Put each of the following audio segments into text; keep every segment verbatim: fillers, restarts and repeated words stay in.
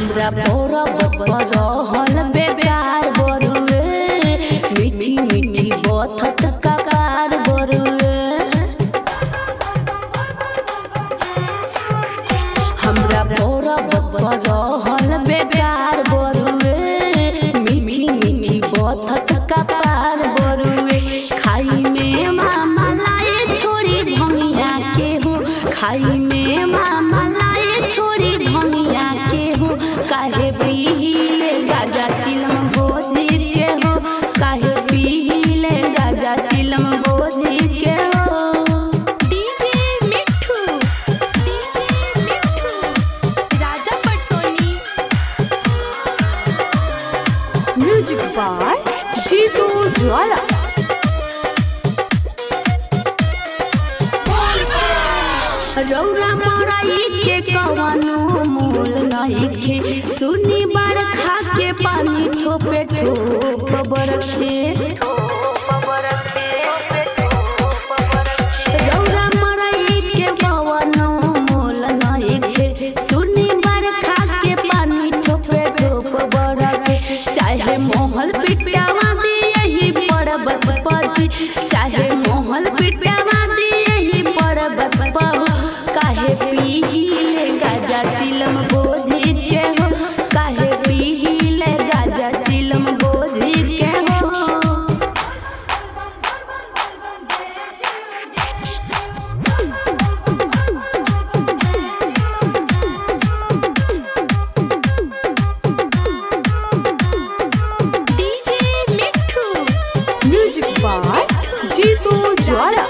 हमरा पूरा रहल बेकार बरुए मीठी मीठी बथत ककार बरुए हमरा पूरा रहल बेकार बरुए मीठी मीठी बथत ककार बरुए खाई में मामा लाए छोड़ी भंगिया के हो खाई में मामा लाए छोड़ी भंगिया के हो काहे पीले गाजा चिलम बोझी के हो काहे पीले गाजा चिलम बोझी के हो। DJ Mithu DJ Mithu Raja Patsoni. Music by Jitu ज्वाला। रौरा मराई के कवनो मोल नइखे सुनी बरखा के पानी ठोपे ठोप बरखे रौरा मराई के कवनो मोल नइखे सुनी बरखा के पानी ठोपे ठोप बरखे चाहे मोहल पिटावा दे यही पर्वत पर चाहे मोहल पिटावा दे यही पर्वत पर काहे पीले गाजा चिलम बोझी के हो काहे पीले गाजा चिलम बोझी के हो। DJ Mithu music by Jitu Jwala.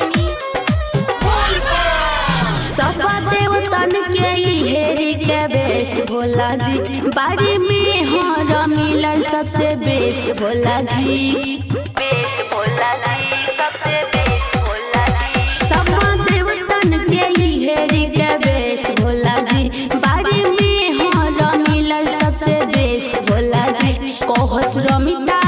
सपा देवतन के हेरी के बेस्ट भोला जी बाड़ी में हर मिलन सबसे बेस्ट भोला जी बेस्ट भोला जी सबसे बेस्ट भोला जी सपा देवतन के हेरी के बेस्ट भोला जी बाड़ी में हर मिलन सबसे बेस्ट भोला जी कोहस रमिता